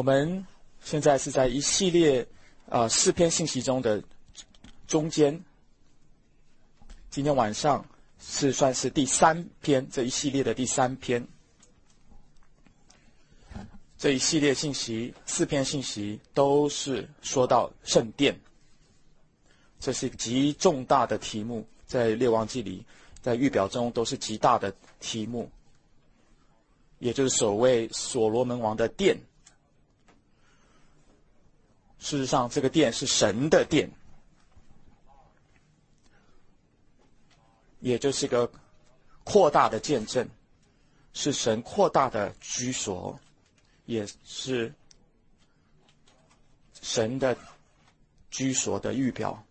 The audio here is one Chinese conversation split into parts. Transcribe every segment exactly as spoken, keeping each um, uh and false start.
我们现在是在一系列呃四篇信息中的中间，今天晚上是算是第三篇，这一系列的第三篇。这一系列信息，四篇信息都是说到圣殿，这是极重大的题目，在列王记里，在预表中都是极大的题目，也就是所谓所罗门王的殿。事实上，这个殿是神的殿，也就是一个扩大的见证，是神扩大的居所，也是神的居所的预表。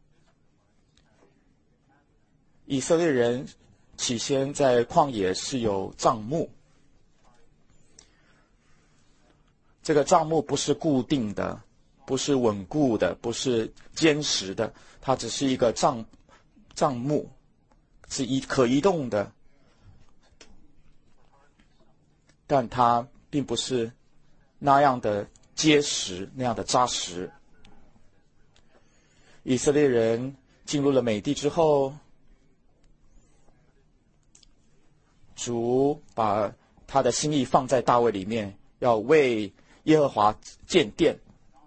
以色列人起先在旷野是有帐幕，这个帐幕不是固定的，不是稳固的，不是坚实的，它只是一个帐帐幕，是移可移动的，但它并不是那样的结实，那样的扎实。以色列人进入了美地之后，主把他的心意放在大卫里面，要为耶和华建殿。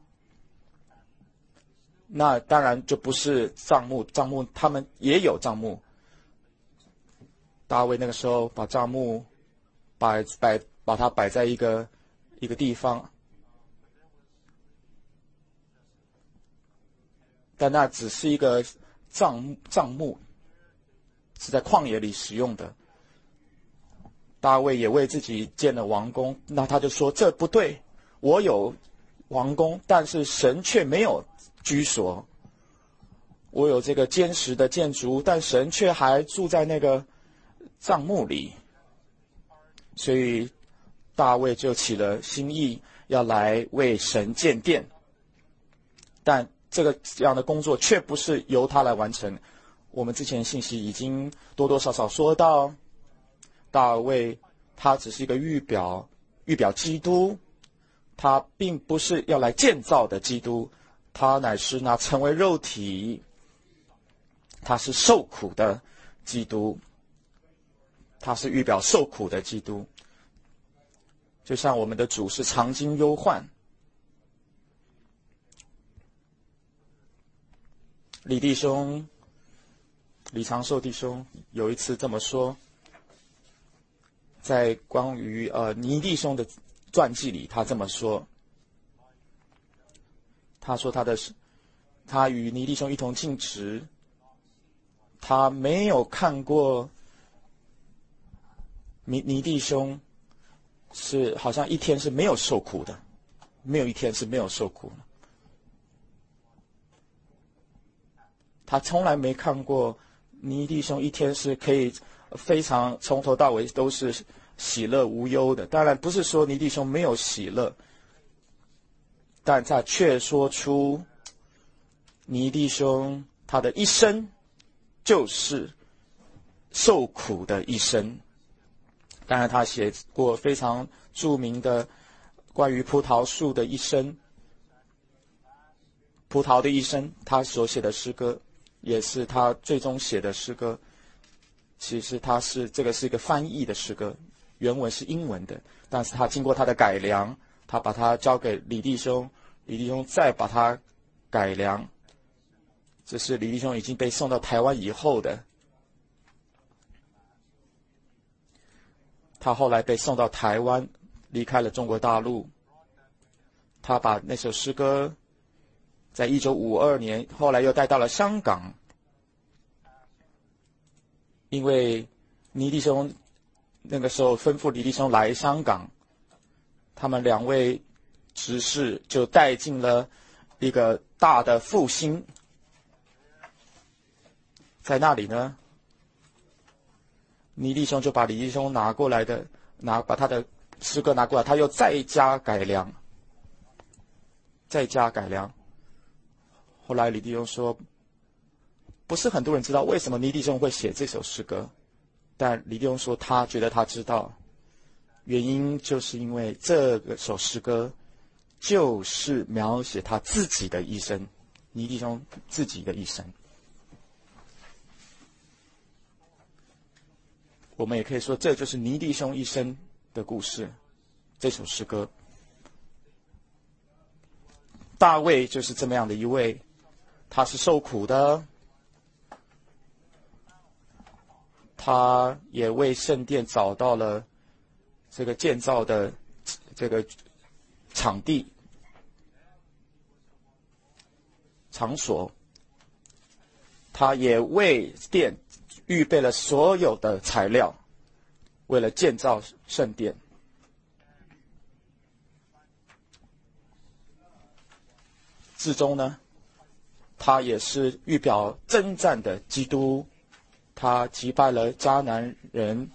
那当然就不是帐幕，帐幕他们也有帐幕。大卫那个时候把帐幕摆摆把它摆在一个一个地方，但那只是一个帐帐幕，是在旷野里使用的。大卫也为自己建了王宫，那他就说这不对，我有王宫，但是神却没有居所。我有这个坚实的建筑，但神却还住在那个帐幕里。所以大卫就起了心意，要来为神建殿。但这个这样的工作却不是由他来完成。我们之前信息已经多多少少说到，大卫他只是一个预表，预表基督，他并不是要来建造的基督，他乃是那成为肉体，他是受苦的基督，他是预表受苦的基督。就像我们的主是常经忧患。李弟兄李长寿弟兄有一次这么说，在关于呃尼弟兄的传记里，他这么说，他说他的他与尼弟兄一同进食，他没有看过尼尼弟兄是好像一天是没有受苦的，没有一天是没有受苦的。他从来没看过尼弟兄一天是可以非常从头到尾都是喜乐无忧的。当然不是说尼弟兄没有喜乐，但他却说出尼弟兄他的一生就是受苦的一生。当然他写过非常著名的关于葡萄树的一生，葡萄的一生，他所写的诗歌也是他最终写的诗歌。其实他是这个是一个翻译的诗歌，原文是英文的，但是他经过他的改良，他把它交给李弟兄，李弟兄再把它改良。这是李弟兄已经被送到台湾以后的，他后来被送到台湾，离开了中国大陆。他把那首诗歌在一九五二年后来又带到了香港，因为尼弟兄那个时候吩咐李弟兄来香港，他们两位执事就带进了一个大的复兴。在那里呢，尼弟兄就把李弟兄拿过来的拿把他的诗歌拿过来，他又再加改良，再加改良。后来李弟兄说，不是很多人知道为什么尼弟兄会写这首诗歌，但李弟兄说他觉得他知道，原因就是因为这个首诗歌就是描写他自己的一生，尼弟兄自己的一生。我们也可以说，这就是尼弟兄一生的故事。这首诗歌，大卫就是这么样的一位，他是受苦的，他也为圣殿找到了这个建造的这个场地场所，他也为殿预备了所有的材料，为了建造圣殿。至终呢，他也是预表征战的基督，他击败了迦南人，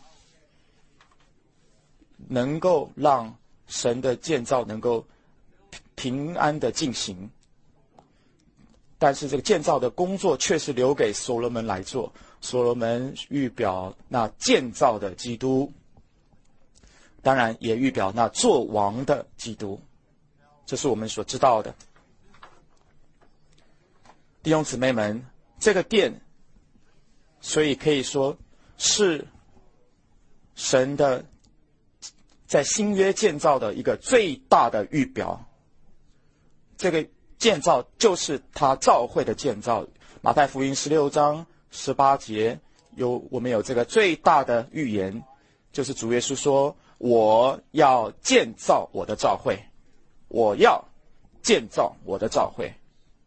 能够让神的建造能够平安的进行。但是这个建造的工作却是留给所罗门来做，所罗门预表那建造的基督，当然也预表那作王的基督，这是我们所知道的。弟兄姊妹们，这个殿，所以可以说是神的在新约建造的一个最大的预表。这个建造就是他教会的建造。马太福音十六章十八节有我们有这个最大的预言，就是主耶稣说：“我要建造我的教会，我要建造我的教会。”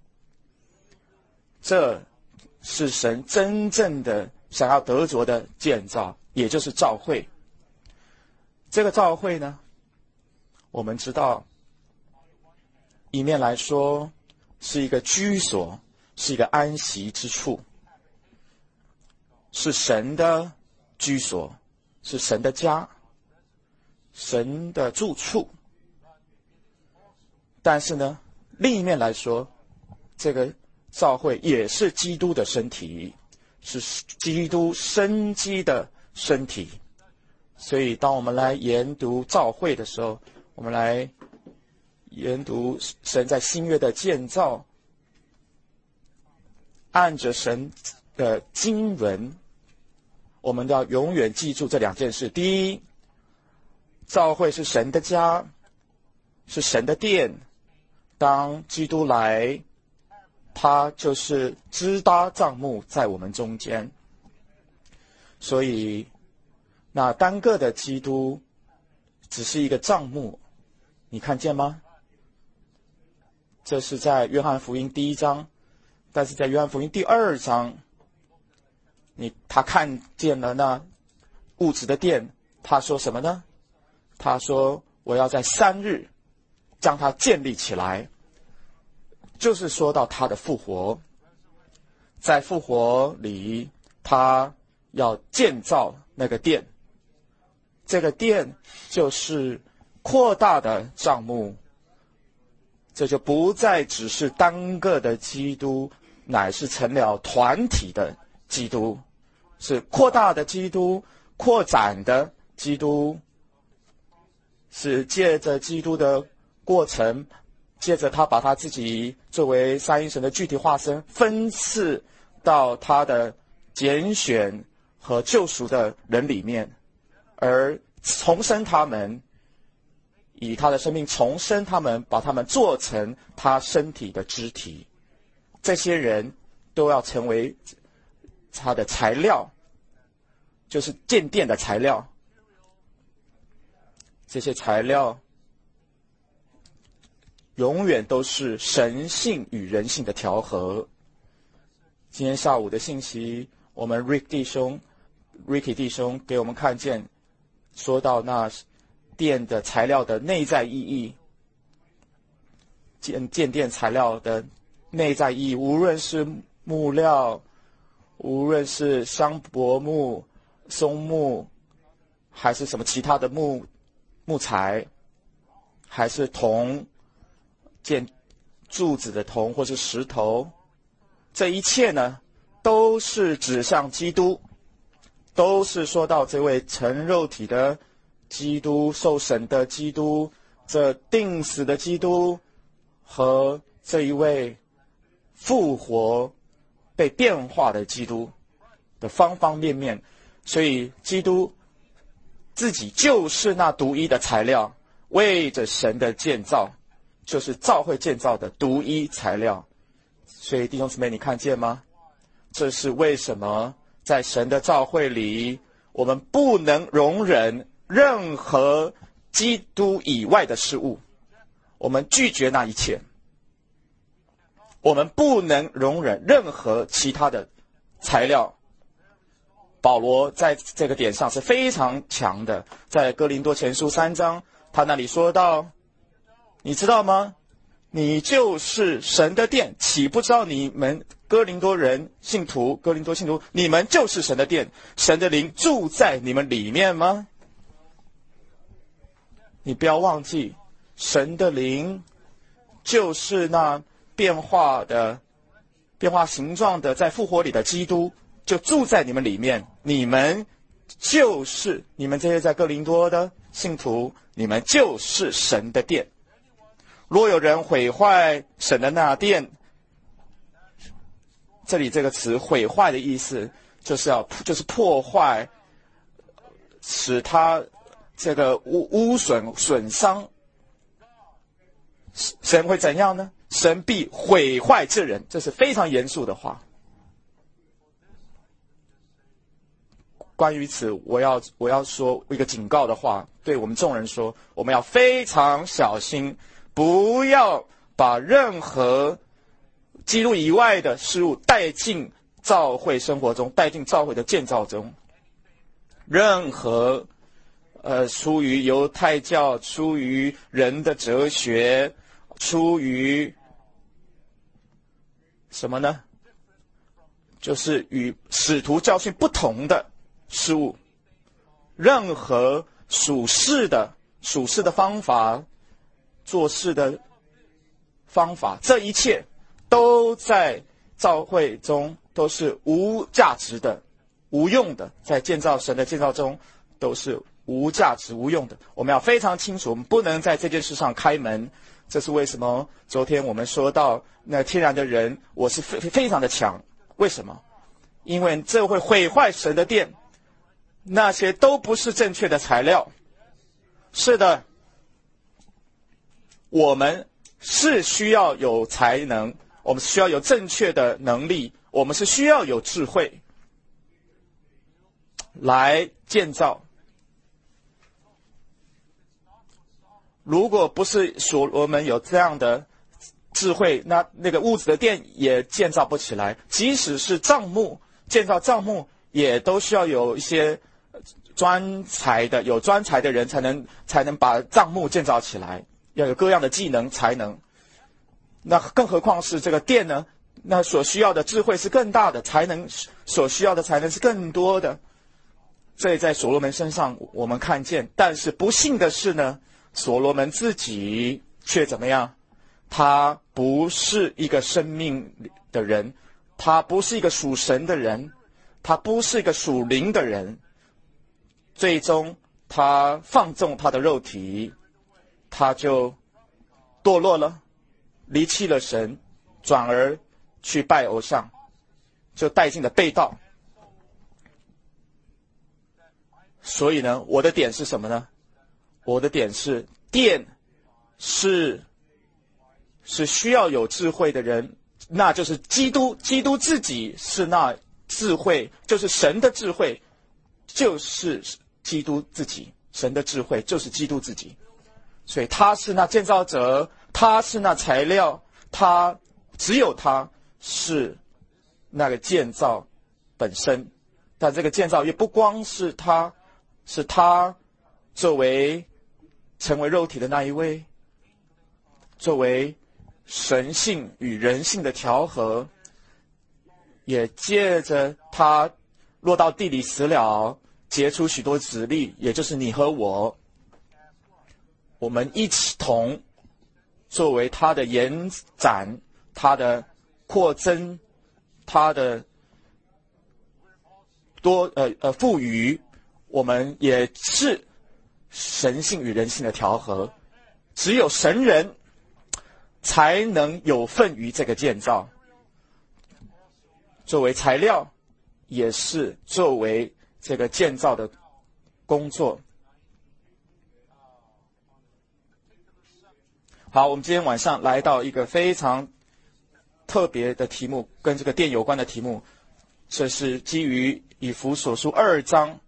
这是神真正的想要得着的建造，也就是教会。这个教会呢，我们知道一面来说是一个居所，是一个安息之处，是神的居所，是神的家，神的住处。但是呢，另一面来说，这个教会也是基督的身体，是基督生机的身体。所以当我们来研读教会的时候，我们来研读神在新约的建造，按着神的经纶，我们都要永远记住这两件事。第一，教会是神的家，是神的殿，当基督来，他就是支搭帐幕在我们中间。所以那单个的基督只是一个帐幕，你看见吗？这是在约翰福音第一章，但是在约翰福音第二章，你他看见了那物质的殿，他说什么呢？他说：“我要在三日将它建立起来。”就是说到他的复活，在复活里，他要建造那个殿，这个殿就是扩大的帐幕，这就不再只是单个的基督，乃是成了团体的基督，是扩大的基督，扩展的基督，是借着基督的过程，接着他把他自己作为三一神的具体化身分赐到他的拣选和救赎的人里面，而重生他们，以他的生命重生他们，把他们做成他身体的肢体。这些人都要成为他的材料，就是建殿的材料。这些材料永远都是神性与人性的调和。今天下午的信息，我们 Rick 弟兄 Ricky 弟兄给我们看见，说到那殿的材料的内在意义，建建殿材料的内在意义，无论是木料，无论是香柏木、松木，还是什么其他的木木材，还是铜，建柱子的铜或是石头，这一切呢，都是指向基督，都是说到这位成肉体的基督，受审的基督， 这定死的基督和这一位复活被变化的基督的方方面面，所以基督自己就是那独一的材料，为着神的建造，就是教会建造的独一材料。所以弟兄姊妹，你看见吗？这是为什么在神的教会里，我们不能容忍任何基督以外的事物，我们拒绝那一切，我们不能容忍任何其他的材料。保罗在这个点上是非常强的，在哥林多前书三章，他那里说到，你知道吗？你就是神的殿，岂不知道你们哥林多人信徒，哥林多信徒，你们就是神的殿，神的灵住在你们里面吗？你不要忘记，神的灵就是那变化的、变化形状的，在复活里的基督，就住在你们里面。你们就是你们这些在哥林多的信徒，你们就是神的殿。若有人毁坏神的那殿，这里这个词毁坏的意思就是要就是破坏，使他这个污污损损伤，神会怎样呢？神必毁坏这人，这是非常严肃的话。关于此，我要我要说一个警告的话，对我们众人说，我们要非常小心，不要把任何基督以外的事物带进教会生活中，带进教会的建造中。任何呃出于犹太教、出于人的哲学、出于什么呢？就是与使徒教训不同的事物，任何属世的属世的方法、做事的方法，这一切都在教会中都是无价值的、无用的，在建造神的建造中都是无价值、无用的。我们要非常清楚，我们不能在这件事上开门。这是为什么？昨天我们说到，那天然的人，我是非非常的强。为什么？因为这会毁坏神的殿，那些都不是正确的材料。是的，我们是需要有才能，我们需要有正确的能力，我们是需要有智慧来建造。如果不是所罗门有这样的智慧，那那个屋子的殿也建造不起来。即使是帐幕，建造帐幕也都需要有一些专才的、有专才的人才能才能把帐幕建造起来，要有各样的技能才能。那更何况是这个殿呢？那所需要的智慧是更大的，才能所需要的才能是更多的。这在所罗门身上我们看见，但是不幸的是呢，所罗门自己却怎么样？他不是一个生命的人，他不是一个属神的人，他不是一个属灵的人。最终他放纵他的肉体，他就堕落了，离弃了神，转而去拜偶像，就带进了背道。所以呢，我的点是什么呢？我的点是，殿是是需要有智慧的人，那就是基督，基督自己是那智慧，就是神的智慧，就是基督自己，神的智慧就是基督自己。所以他是那建造者，他是那材料，他只有他是那个建造本身。但这个建造也不光是他，是他作为成为肉体的那一位，作为神性与人性的调和，也借着他落到地里死了，结出许多子粒，也就是你和我，我们一起同作为他的延展，他的扩增，他的多呃呃赋予，我们也是神性与人性的调和， 只有神人才能有份于这个建造，作为材料，也是作为这个建造的工作。好，我们今天晚上来到一个非常特别的题目，跟这个殿有关的题目，这是基于以弗所书二章，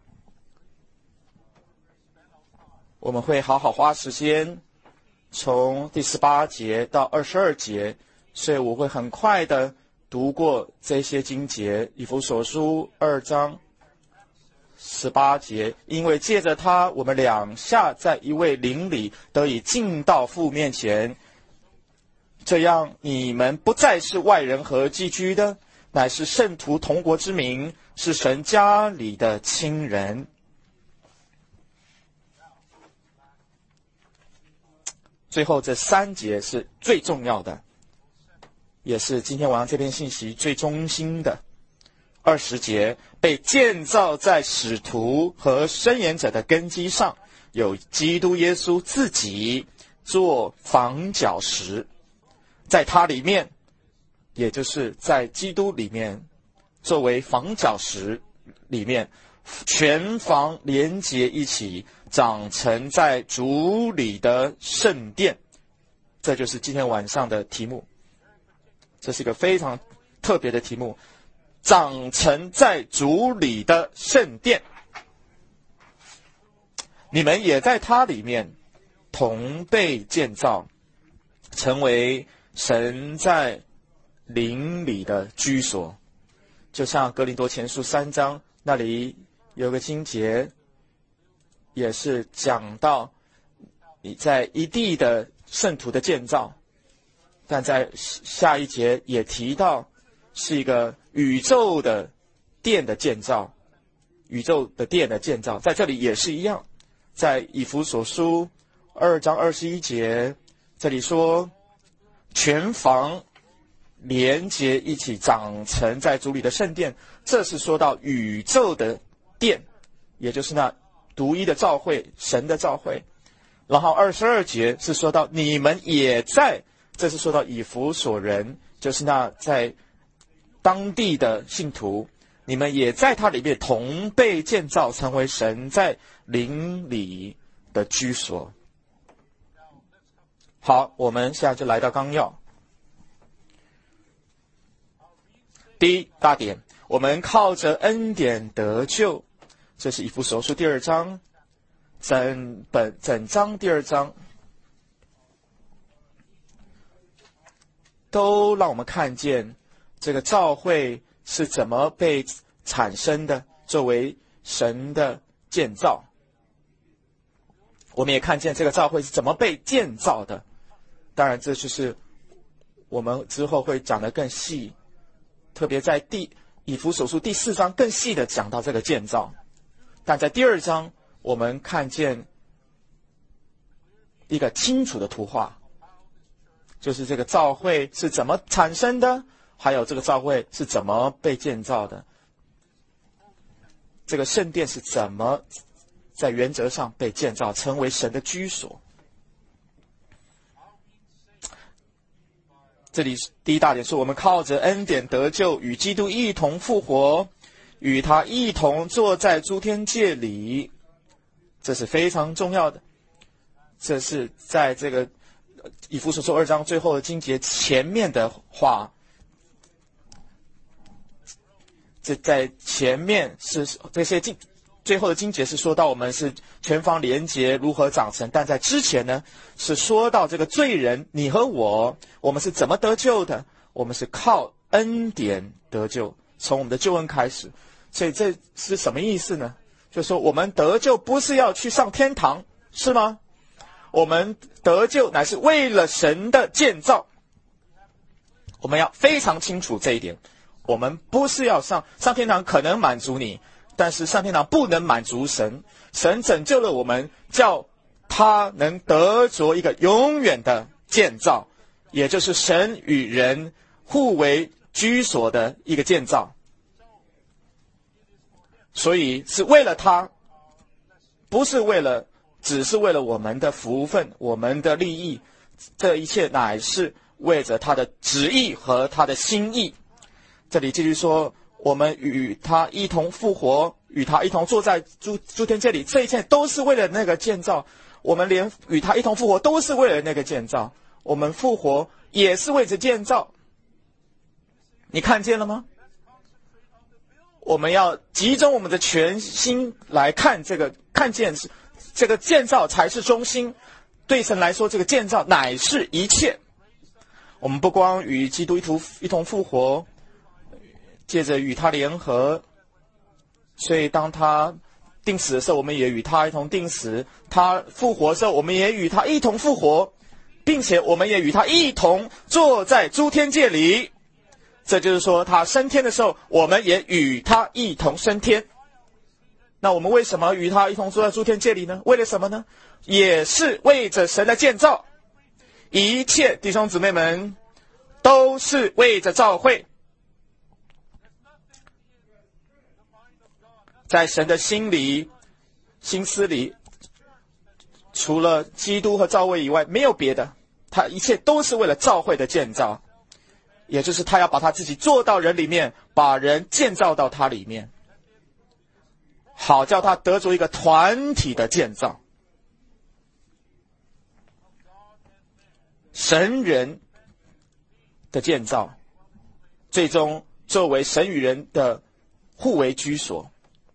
我们会好好花时间从第十八节到二十二节，所以我会很快的读过这些经节，以弗所书二章十八节，因为借着他，我们两下在一位灵里得以进到父面前，这样你们不再是外人和寄居的，乃是圣徒同国之民，是神家里的亲人。最后这三节是最重要的，也是今天晚上这篇信息最中心的。二十节，被建造在使徒和申言者的根基上，有基督耶稣自己做房角石，在他里面，也就是在基督里面，作为房角石里面，全房连结一起，长成在主里的圣殿。这就是今天晚上的题目，这是一个非常特别的题目，长成在主里的圣殿。你们也在他里面同被建造，成为神在灵里的居所。就像哥林多前书三章那里有个经节，也是讲到你在一地的圣徒的建造，但在下一节也提到是一个宇宙的殿的建造，宇宙的殿的建造，在这里也是一样。在以弗所书二章二十一节，这里说全房连结一起，长成在主里的圣殿，这是说到宇宙的殿，也就是那独一的召会，神的召会。然后二十二节是说到你们也在，这是说到以弗所人，就是那在当地的信徒，你们也在他里面同被建造，成为神在灵里的居所。好，我们现在就来到纲要。第一大点，我们靠着恩典得救，这是以弗所书第二章，整本整章第二章都让我们看见这个召会是怎么被产生的，作为神的建造。我们也看见这个召会是怎么被建造的，当然这就是我们之后会讲得更细，特别在第以弗所书第四章更细的讲到这个建造。但在第二章我们看见一个清楚的图画，就是这个召会是怎么产生的，还有这个召会是怎么被建造的，这个圣殿是怎么在原则上被建造，成为神的居所。这里第一大点说，我们靠着恩典得救，与基督一同复活，与他一同坐在诸天界里，这是非常重要的。这是在这个以弗所书二章最后的经节前面的话，这在前面是这些经最后的经节是说到我们是全方连结如何长成，但在之前呢是说到这个罪人你和我，我们是怎么得救的，我们是靠恩典得救，从我们的救恩开始。所以这是什么意思呢？就是说我们得救不是要去上天堂，是吗？我们得救乃是为了神的建造，我们要非常清楚这一点。我们不是要上上天堂，可能满足你，但是上天堂不能满足神。神拯救了我们，叫他能得着一个永远的建造，也就是神与人互为居所的一个建造。所以是为了他，不是为了只是为了我们的福分、我们的利益，这一切乃是为着他的旨意和他的心意。这里继续说，我们与他一同复活，与他一同坐在诸诸天界里，这一切都是为了那个建造。我们连与他一同复活都是为了那个建造，我们复活也是为着建造。你看见了吗？我们要集中我们的全心来看这个，看见这个建造才是中心。对神来说，这个建造乃是一切。我们不光与基督一同一同复活，接着与他联合，所以当他定死的时候，我们也与他一同定死；他复活的时候，我们也与他一同复活，并且我们也与他一同坐在诸天界里。这就是说，他升天的时候，我们也与他一同升天。那我们为什么与他一同坐在诸天界里呢？为了什么呢？也是为着神的建造。一切弟兄姊妹们都是为着教会。在神的心里、心思里，除了基督和教会以外，没有别的。他一切都是为了教会的建造，也就是他要把他自己做到人里面，把人建造到他里面，好叫他得着一个团体的建造。神人的建造，最终作为神与人的互为居所。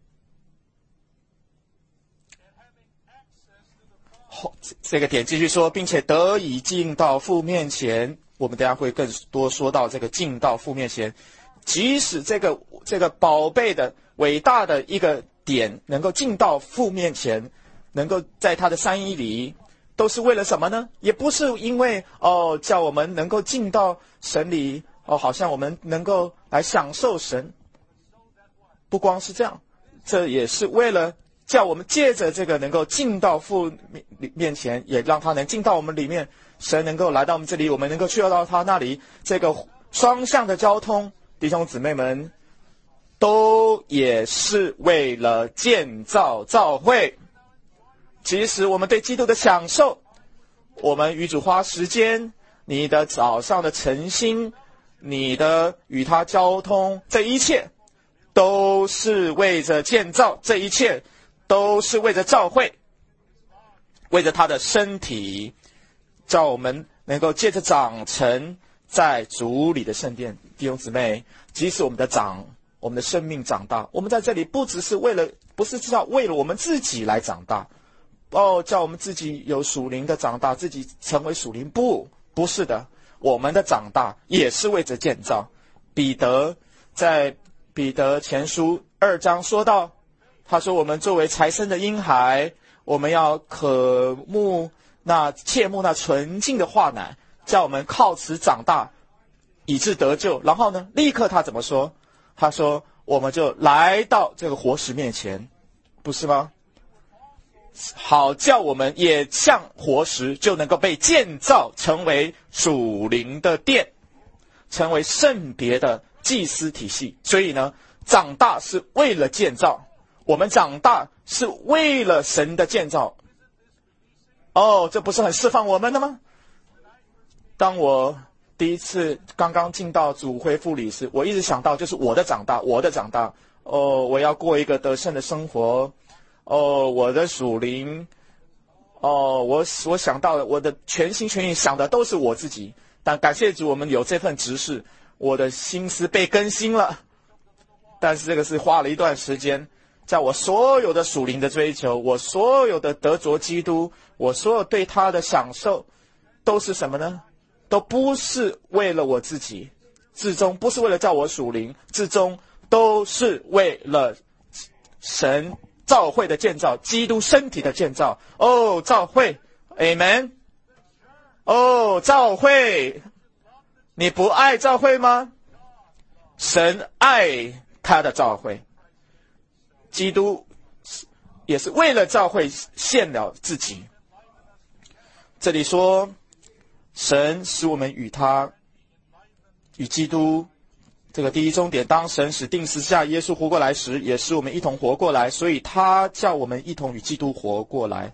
这个点继续说，并且得以进到父面前。我们等一下会更多说到这个进到父面前。即使这个这个宝贝的伟大的一个点能够进到父面前，能够在他的三一里，都是为了什么呢？也不是因为哦叫我们能够进到神里，哦好像我们能够来享受神。不光是这样，这也是为了叫我们借着这个能够进到父面前，也让他能进到我们里面，神能够来到我们这里，我们能够去到他那里。这个双向的交通，弟兄姊妹们，都也是为了建造教会。其实我们对基督的享受，我们与主花时间，你的早上的晨星，你的与他交通，这一切都是为着建造，这一切都是为着教会，为着他的身体，叫我们能够借着长成在主里的圣殿。弟兄姊妹，即使我们的长我们的生命长大，我们在这里不只是为了，不是知道为了我们自己来长大，哦，叫我们自己有属灵的长大，自己成为属灵，不不是的，我们的长大也是为着建造。彼得在彼得前书二章说到，他说我们作为才生的婴孩，我们要渴慕那切慕那纯净的话奶，叫我们靠此长大，以致得救。然后呢，立刻他怎么说？他说我们就来到这个活石面前，不是吗？好叫我们也像活石，就能够被建造成为属灵的殿，成为圣别的祭司体系。所以呢，长大是为了建造，我们长大是为了神的建造。哦，这不是很释放我们的吗？当我第一次刚刚进到主恢复里时，我一直想到就是我的长大，我的长大。哦，我要过一个得胜的生活。哦，我的属灵。哦，我我想到了，我的全心全意想的都是我自己。但感谢主，我们有这份执事，我的心思被更新了。但是这个是花了一段时间，在我所有的属灵的追求，我所有的得着基督，我所有对他的享受，都是什么呢？都不是为了我自己，至终不是为了叫我属灵，至终都是为了神教会的建造，基督身体的建造。哦，教会 Amen。 哦，教会，你不爱教会吗？神爱他的教会，基督也是为了教会献了自己。这里说神使我们与他与基督，这个第一终点，当神使定十字架耶稣活过来时，也使我们一同活过来，所以他叫我们一同与基督活过来。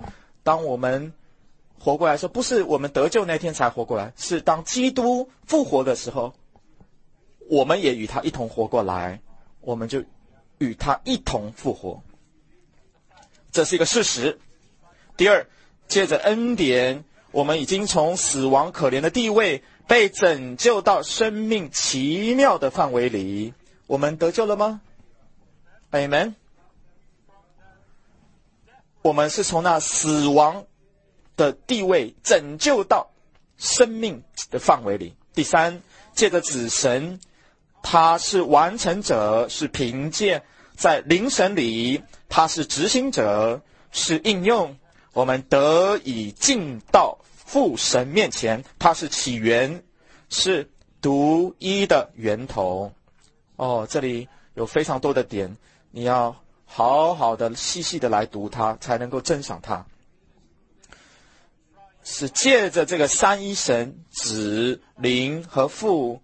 当我们活过来的时候，不是我们得救那天才活过来，是当基督复活的时候，我们也与他一同活过来，我们就与他一同复活。这是一个事实。第二，借着恩典，我们已经从死亡可怜的地位被拯救到生命奇妙的范围里。我们得救了吗？ Amen。 我们是从那死亡的地位拯救到生命的范围里。第三，借着子神，他是完成者，是凭借在灵神里，他是执行者，是应用，我们得以进到父神面前，他是起源，是独一的源头。哦，这里有非常多的点，你要好好的细细的来读它，才能够珍赏它。是借着这个三一神，子、灵和父，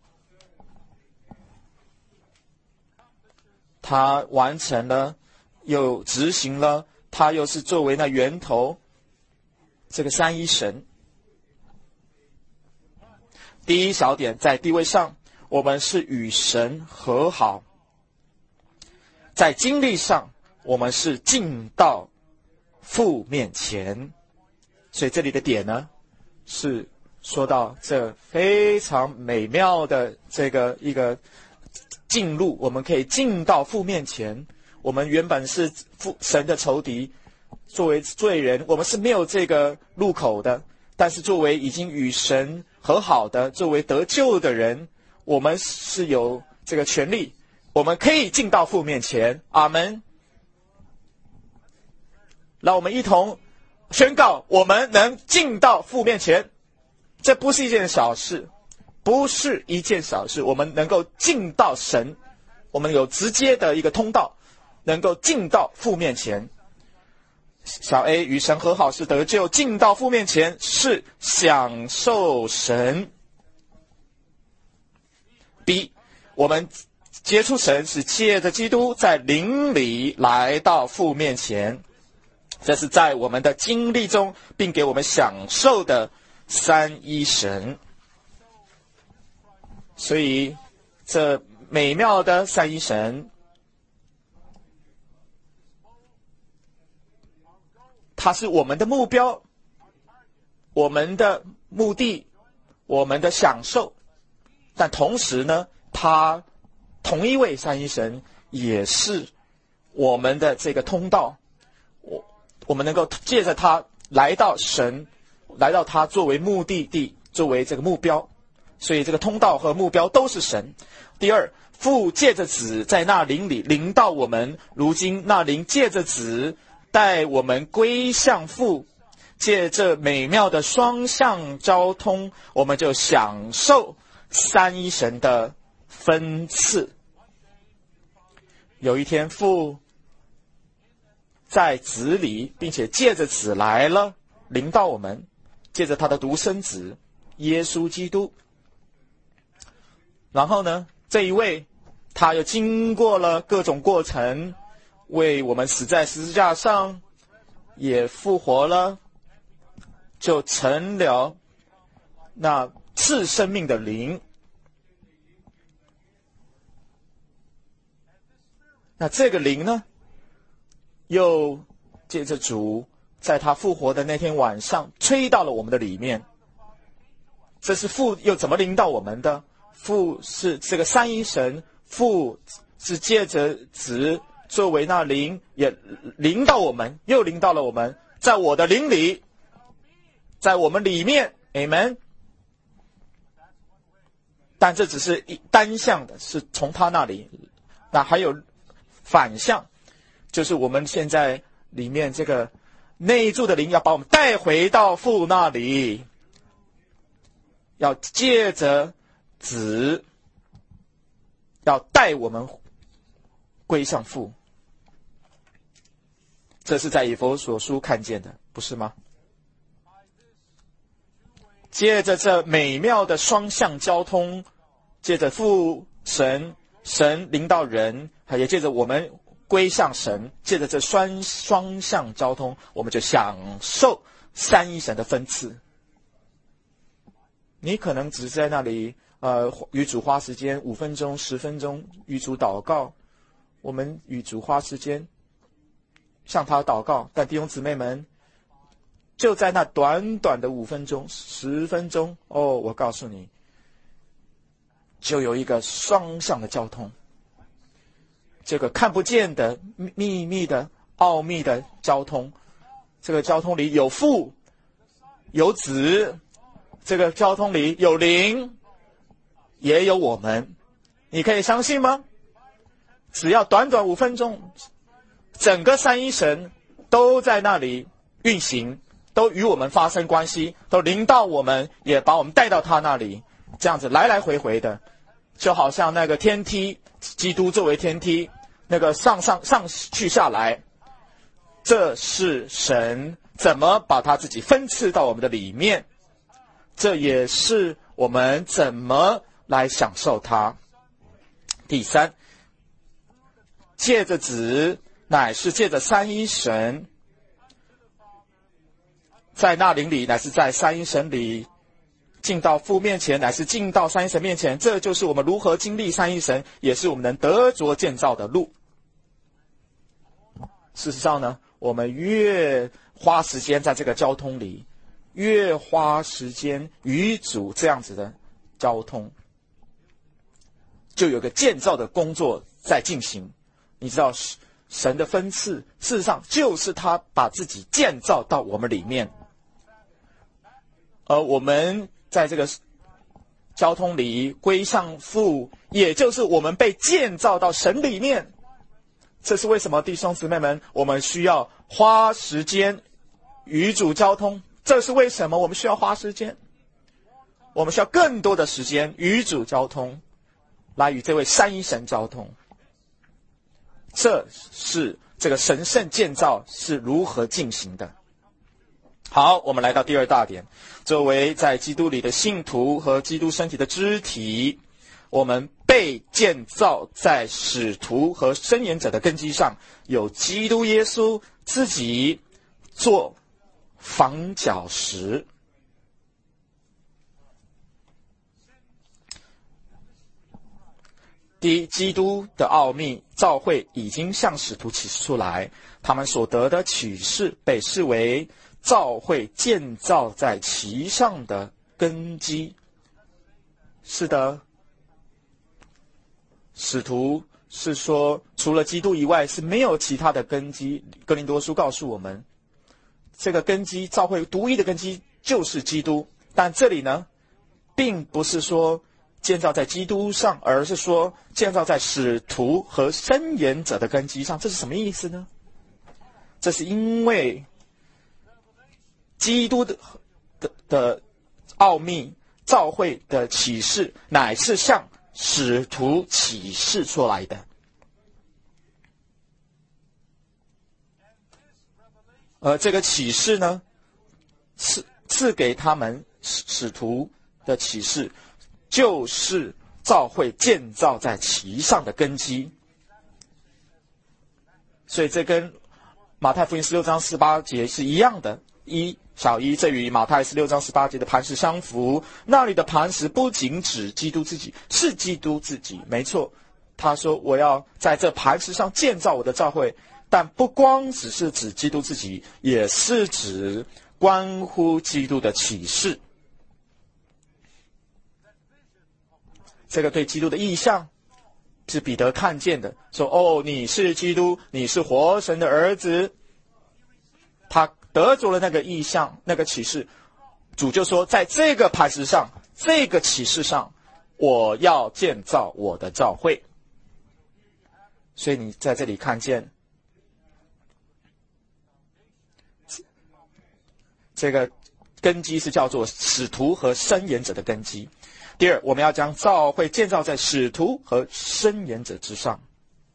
他完成了，又执行了，他又是作为那源头，这个三一神。第一小点，在地位上，我们是与神和好；在经历上，我们是进到父面前。所以这里的点呢，是说到这非常美妙的这个一个进入，我们可以进到父面前。我们原本是父神的仇敌，作为罪人，我们是没有这个入口的。但是作为已经与神和好的，作为得救的人，我们是有这个权利，我们可以进到父面前。阿们。让我们一同宣告，我们能进到父面前。这不是一件小事，不是一件小事。我们能够进到神，我们有直接的一个通道，能够进到父面前。小 A 与神和好是得救，进到父面前是享受神。B， 我们接触神是借着基督在灵里来到父面前，这是在我们的经历中并给我们享受的三一神。所以这美妙的三一神，它是我们的目标，我们的目的，我们的享受。但同时呢，他同一位三一神也是我们的这个通道，我我们能够借着他来到神，来到他作为目的地，作为这个目标。所以这个通道和目标都是神。第二，父借着子在那灵里临到我们，如今那灵借着子带我们归向父，借这美妙的双向交通，我们就享受三一神的分赐。有一天，父在子里，并且借着子来了，临到我们，借着他的独生子耶稣基督。然后呢，这一位他又经过了各种过程，为我们死在十字架上，也复活了，就成了那赐生命的灵。那这个灵呢，又借着主在他复活的那天晚上吹到了我们的里面。这是父又怎么临到我们的？父是这个三一神，父是借着子作为那灵，也临到我们，又临到了我们，在我的灵里，在我们里面 Amen。 但这只是一单向的，是从他那里。那还有反向，就是我们现在里面这个内住的灵要把我们带回到父那里，要借着子要带我们归向父。这是在以弗所书看见的，不是吗？借着这美妙的双向交通，借着父神，神临到人，也借着我们归向神，借着这双双向交通，我们就享受三一神的分赐。你可能只是在那里呃与主花时间五分钟十分钟与主祷告，我们与主花时间向他祷告，但弟兄姊妹们，就在那短短的五分钟十分钟，哦，我告诉你，就有一个双向的交通，这个看不见的秘密的奥秘的交通，这个交通里有父有子，这个交通里有灵也有我们，你可以相信吗？只要短短五分钟，整个三一神都在那里运行，都与我们发生关系，都临到我们，也把我们带到他那里，这样子来来回回的，就好像那个天梯，基督作为天梯，那个上上上去下来，这是神怎么把他自己分赐到我们的里面，这也是我们怎么来享受它。第三，借着子，乃是借着三一神，在那灵里，乃是在三一神里，进到父面前，乃是进到三一神面前，这就是我们如何经历三一神，也是我们能得着建造的路。事实上呢，我们越花时间在这个交通里，越花时间与主这样子的交通，就有个建造的工作在进行。你知道神的分赐事实上就是他把自己建造到我们里面，而我们在这个交通里归向父，也就是我们被建造到神里面。这是为什么弟兄姊妹们，我们需要花时间与主交通，这是为什么我们需要花时间，我们需要更多的时间与主交通，来与这位三一神交通。这是这个神圣建造是如何进行的。好，我们来到第二大点，作为在基督里的信徒和基督身体的肢体，我们被建造在使徒和申言者的根基上，有基督耶稣自己做房角石。第一，基督的奥秘召会已经向使徒启示出来，他们所得的启示被视为召会建造在其上的根基。是的，使徒是说除了基督以外是没有其他的根基。哥林多书告诉我们，这个根基，召会独一的根基就是基督。但这里呢，并不是说建造在基督上，而是说建造在使徒和申言者的根基上。这是什么意思呢？这是因为基督的的的奥秘召会的启示乃是向使徒启示出来的，而这个启示呢，赐赐给他们使徒的启示，就是召会建造在其上的根基。所以这跟马太福音十六章十八节是一样的。一小一，这与马太十六章十八节的磐石相符。那里的磐石不仅指基督自己，是基督自己，没错。他说我要在这磐石上建造我的教会，但不光只是指基督自己，也是指关乎基督的启示。这个对基督的意象是彼得看见的，说哦，你是基督，你是活神的儿子。他得着了那个意象，那个启示，主就说在这个磐石上，这个启示上，我要建造我的教会。所以你在这里看见这个根基是叫做使徒和申言者的根基。第二，我们要将教会建造在使徒和申言者之上。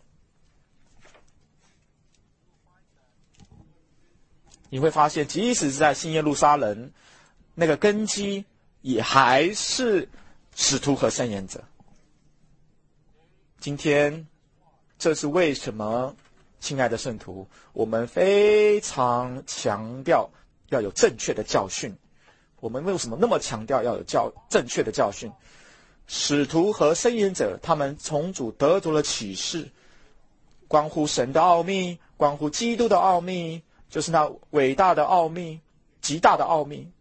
你会发现，即使是在新耶路撒冷，那个根基也还是使徒和申言者。今天，这是为什么，亲爱的圣徒，我们非常强调要有正确的教训。我们为什么那么强调要有教正确的教训？使徒和申言者，他们从主得着了启示，关乎神的奥秘，关乎基督的奥秘，就是那伟大的奥秘，极大的奥秘。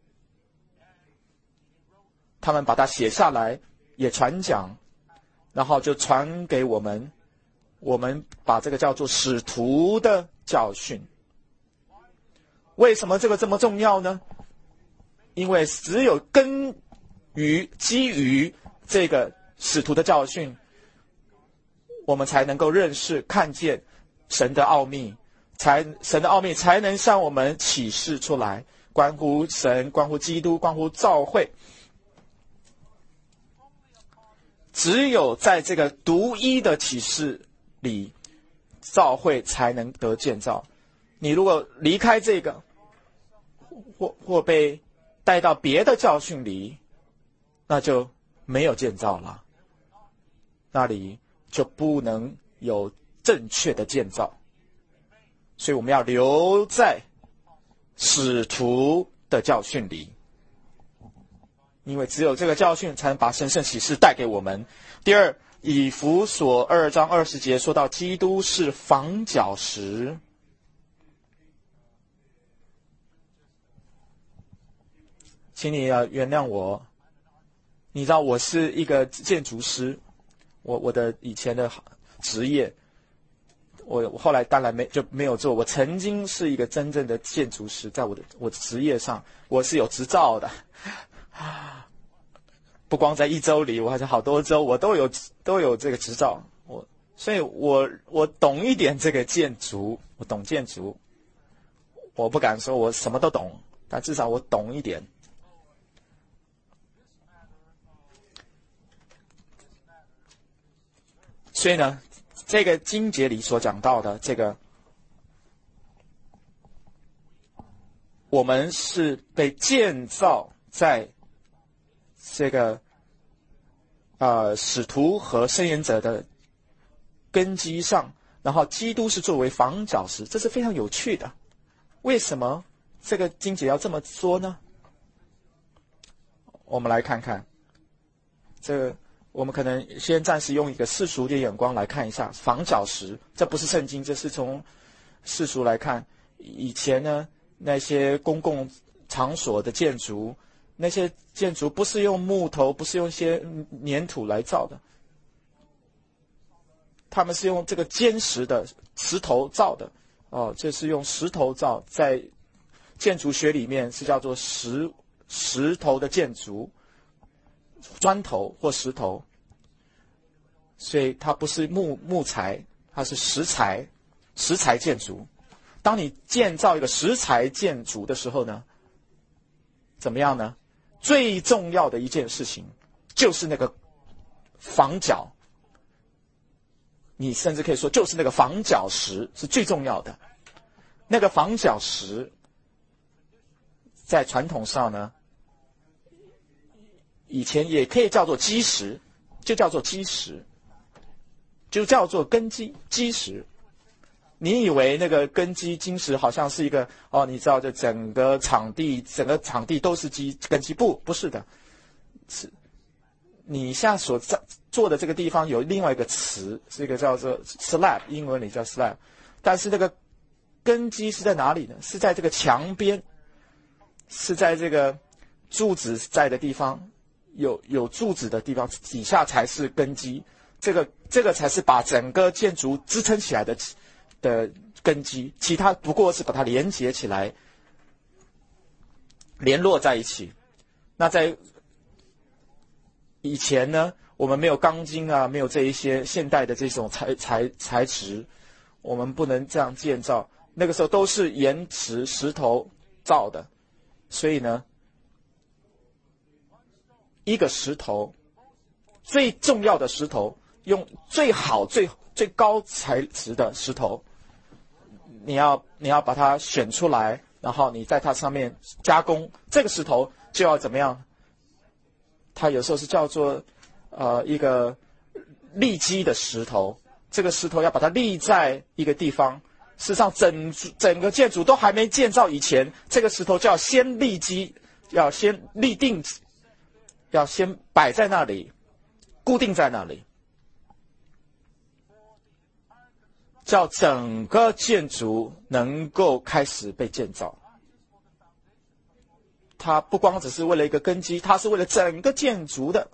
他们把它写下来，也传讲，然后就传给我们。我们把这个叫做使徒的教训。为什么这个这么重要呢？因为只有根于基于这个使徒的教训，我们才能够认识看见神的奥秘，才神的奥秘才能向我们启示出来，关乎神，关乎基督，关乎教会。只有在这个独一的启示里，教会才能得建造。你如果离开这个，或或被带到别的教训里，那就没有建造了，那里就不能有正确的建造。所以我们要留在使徒的教训里，因为只有这个教训才能把神圣启示带给我们。第二，以弗所二章二十节说到基督是房角石。请你啊原谅我，你知道我是一个建筑师，我我的以前的职业，我我后来当然没就没有做。我曾经是一个真正的建筑师，在我的我的职业上我是有执照的，不光在一州里，我还是好多州我都有都有这个执照。我所以我我懂一点这个建筑，我懂建筑，我不敢说我什么都懂，但至少我懂一点。所以呢，这个经节里所讲到的这个，我们是被建造在这个呃使徒和申言者的根基上，然后基督是作为房角石，这是非常有趣的。为什么这个经节要这么说呢？我们来看看这个。我们可能先暂时用一个世俗的眼光来看一下房角石，这不是圣经，这是从世俗来看。以前呢，那些公共场所的建筑，那些建筑不是用木头，不是用一些粘土来造的，他们是用这个坚实的石头造的。哦，这是用石头造，在建筑学里面是叫做石石头的建筑。砖头或石头，所以它不是木木材，它是石材，石材建筑。当你建造一个石材建筑的时候呢，怎么样呢？最重要的一件事情就是那个房角，你甚至可以说就是那个房角石是最重要的。那个房角石在传统上呢，以前也可以叫做基石，就叫做基石，就叫做根基基石。你以为那个根基基石好像是一个哦，你知道这整个场地整个场地都是基根基，不不是的，是你现在所做的这个地方有另外一个词，是一个叫做 slab， 英文里叫 slab， 但是那个根基是在哪里呢？是在这个墙边，是在这个柱子在的地方。有有柱子的地方底下才是根基，这个这个才是把整个建筑支撑起来的的根基，其他不过是把它连接起来，联络在一起。那在以前呢，我们没有钢筋啊，没有这一些现代的这种材材材质，我们不能这样建造。那个时候都是岩石石头造的，所以呢。一个石头，最重要的石头，用最好、最最高材质的石头，你要你要把它选出来，然后你在它上面加工。这个石头就要怎么样？它有时候是叫做呃一个立基的石头。这个石头要把它立在一个地方， 事实上整整个建筑都还没建造以前，这个石头就要先立基，要先立定，要先摆在那里，固定在那里，叫整个建筑能够开始被建造。它不光只是为了一个根基，它是为了整个建筑的。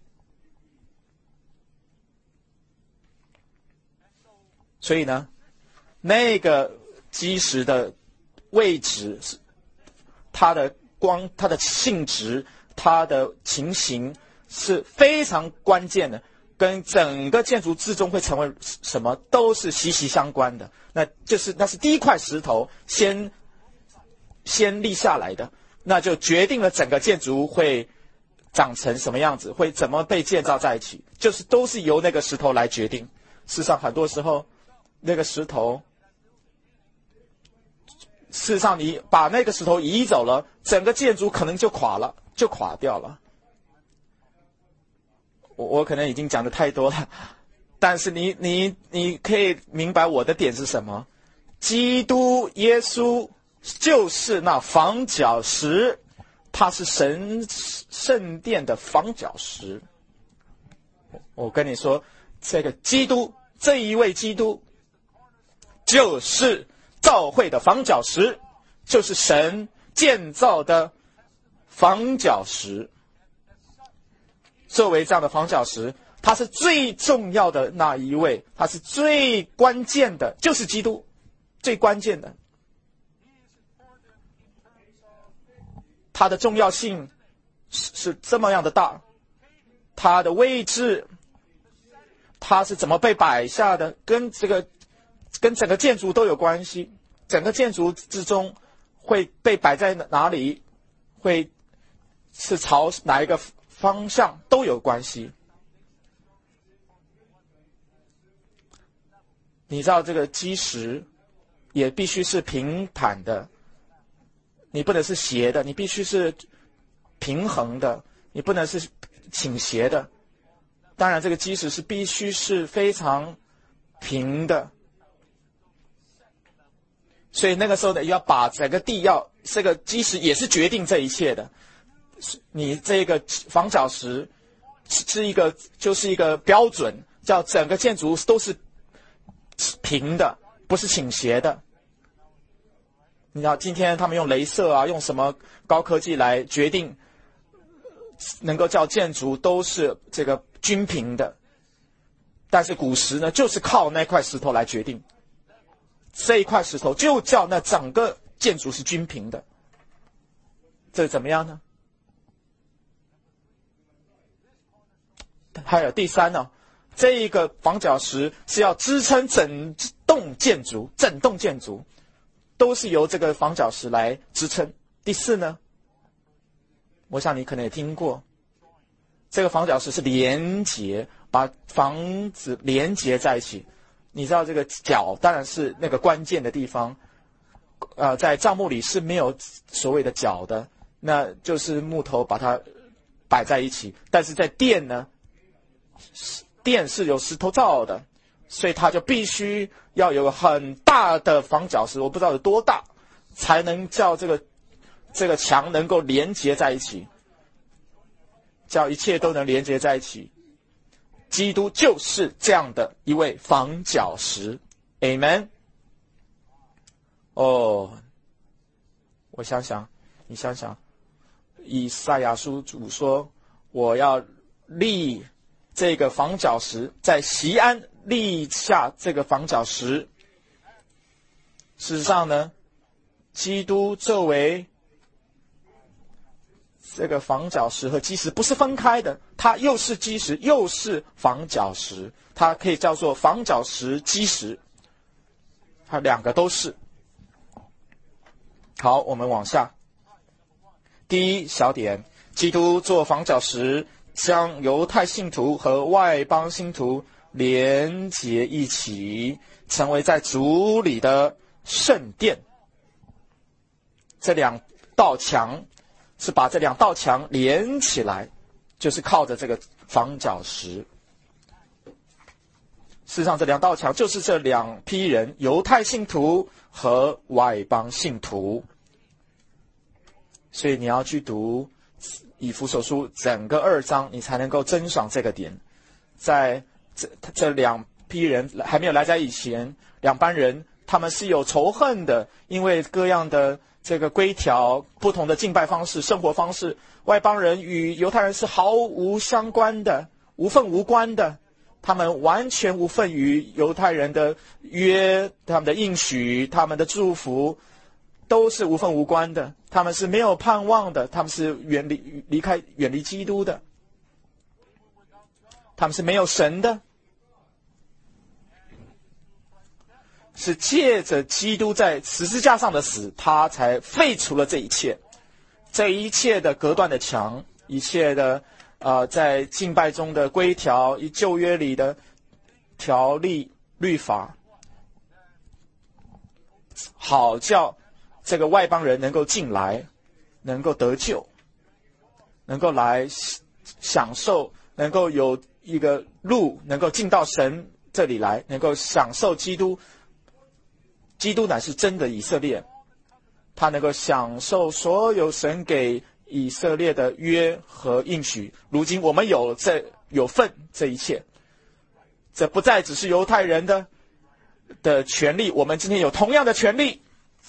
所以呢，那个基石的位置是它的光、它的性质、它的情形是非常关键的，跟整个建筑之中会成为什么都是息息相关的。那就是那是第一块石头先先立下来的，那就决定了整个建筑会长成什么样子，会怎么被建造在一起，就是都是由那个石头来决定。事实上，很多时候那个石头，事实上你把那个石头移走了，整个建筑可能就垮了，就垮掉了。我我可能已经讲的太多了，但是你你你可以明白我的点是什么？基督耶稣就是那房角石，他是神圣殿的房角石。我跟你说，这个基督，这一位基督就是教会的房角石，就是神建造的房角石。作为这样的房角石，他是最重要的那一位，他是最关键的，就是基督，最关键的。它的重要性是是这么样的大，它的位置，它是怎么被摆下的，跟这个跟整个建筑都有关系。整个建筑之中会被摆在哪里，会是朝哪一个方向都有关系。你知道这个基石也必须是平坦的，你不能是斜的，你必须是平衡的，你不能是倾斜的。当然这个基石是必须是非常平的，所以那个时候呢，要把整个地要这个基石也是决定这一切的。你这个房角石是一个就是一个标准，叫整个建筑都是平的，不是倾斜的。你知道今天他们用雷射啊，用什么高科技来决定，能够叫建筑都是这个均平的，但是古时呢，就是靠那块石头来决定。这一块石头就叫那整个建筑是均平的。这怎么样呢？还有第三呢，这一个房角石是要支撑整栋建筑，整栋建筑都是由这个房角石来支撑。第四呢，我想你可能也听过，这个房角石是连结，把房子连结在一起。你知道这个角当然是那个关键的地方，呃，在帐幕里是没有所谓的角的，那就是木头把它摆在一起。但是在殿呢，殿是由石头造的，所以它就必须要有很大的房角石，我不知道有多大，才能叫这个这个墙能够连结在一起，叫一切都能连结在一起。基督就是这样的一位房角石 ，Amen。哦，我想想，你想想，以赛亚书主说，我要立这个房角石，在锡安立下这个房角石。事实上呢，基督作为这个房角石和基石不是分开的，它又是基石又是房角石，它可以叫做房角石基石，它两个都是。好，我们往下。第一小点，基督做房角石，将犹太信徒和外邦信徒连结一起，成为在主里的圣殿。这两道墙是把这两道墙连起来，就是靠着这个房角石。 事实上，这两道墙就是这两批人：犹太信徒和外邦信徒。所以你要去读以弗所书整个二章，你才能够珍赏这个点。在这这两批人还没有来在以前，两班人他们是有仇恨的，因为各样的这个规条、不同的敬拜方式、生活方式，外邦人与犹太人是毫无相关的、无分无关的。他们完全无份于犹太人的约、他们的应许、他们的祝福，都是无分无关的。他们是没有盼望的，他们是远离离开远离基督的，他们是没有神的。是借着基督在十字架上的死，他才废除了这一切，这一切的隔断的墙，一切的呃，在敬拜中的规条，以旧约里的条例律法，好叫这个外邦人能够进来，能够得救，能够来享受，能够有一个路，能够进到神这里来，能够享受基督。基督乃是真的以色列，他能够享受所有神给以色列的约和应许。如今我们有这有份这一切，这不再只是犹太人的的权利，我们今天有同样的权利。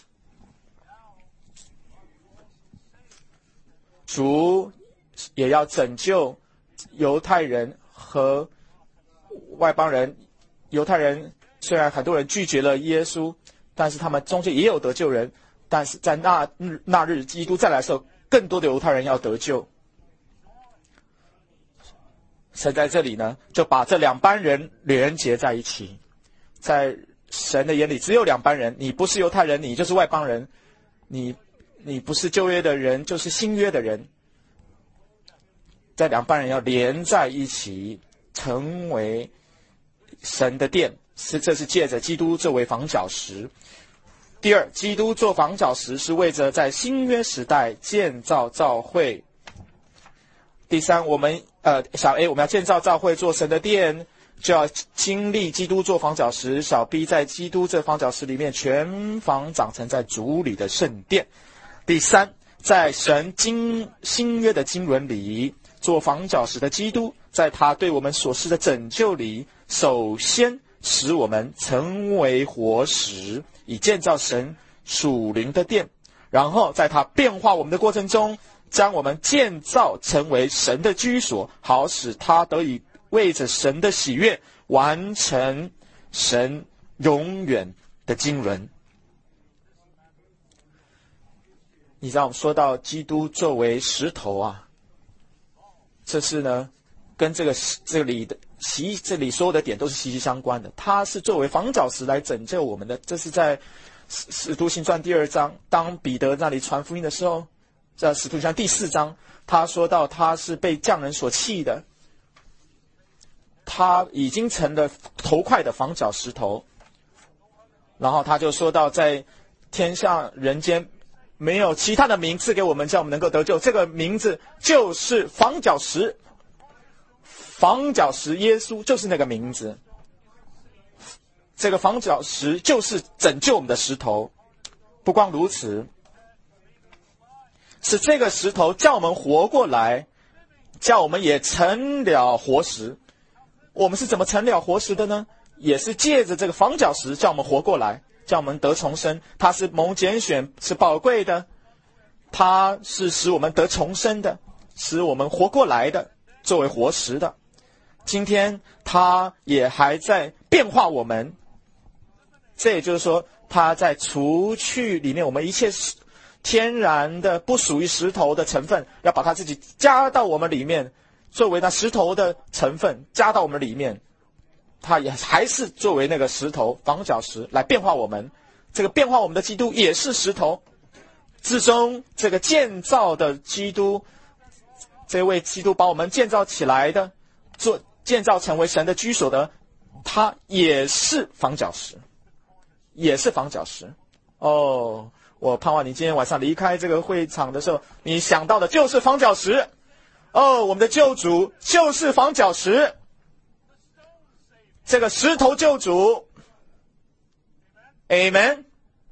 主也要拯救犹太人和外邦人。犹太人虽然很多人拒绝了耶稣，但是他们中间也有得救人。但是在那日那日基督再来的时候，更多的犹太人要得救。神在这里呢，就把这两班人连结在一起。在神的眼里，只有两班人：你不是犹太人，你就是外邦人；你你不是旧约的人，就是新约的人。这两班人要连在一起，成为神的殿。是，这是借着基督作为房角石。第二，基督做房角石是为着在新约时代建造教会。第三，我们呃小 A 我们要建造教会做神的殿，就要经历基督做房角石。小 B 在基督这房角石里面，全房长成在主里的圣殿。第三，在神经新约的经纶里，做房角石的基督，在他对我们所施的拯救里，首先使我们成为活石，以建造神属灵的殿，然后在他变化我们的过程中，将我们建造成为神的居所，好使他得以为着神的喜悦完成神永远的经纶。你知道我们说到基督作为石头啊，这是呢跟这个这里的息这里所有的点都是息息相关的。它是作为房角石来拯救我们的。这是在使徒行传第二章，当彼得那里传福音的时候，在使徒行传第四章，他说到他是被匠人所弃的，他已经成了头块的房角石头。然后他就说到，在天下人间没有其他的名字给我们，叫我们能够得救，这个名字就是房角石。房角石耶稣就是那个名字，这个房角石就是拯救我们的石头。不光如此，是这个石头叫我们活过来，叫我们也成了活石。我们是怎么成了活石的呢？也是借着这个房角石叫我们活过来，叫我们得重生。它是蒙拣选，是宝贵的，它是使我们得重生的，使我们活过来的，作为活石的。今天他也还在变化我们，这也就是说，他在除去里面我们一切天然的不属于石头的成分，要把它自己加到我们里面，作为那石头的成分加到我们里面。他也还是作为那个石头房角石来变化我们。这个变化我们的基督也是石头之中，这个建造的基督，这位基督把我们建造起来的，做建造成为神的居所的，他也是房角石，也是房角石。哦，我盼望你今天晚上离开这个会场的时候，你想到的就是房角石。哦，我们的救主就是房角石， 这个石头救主 Amen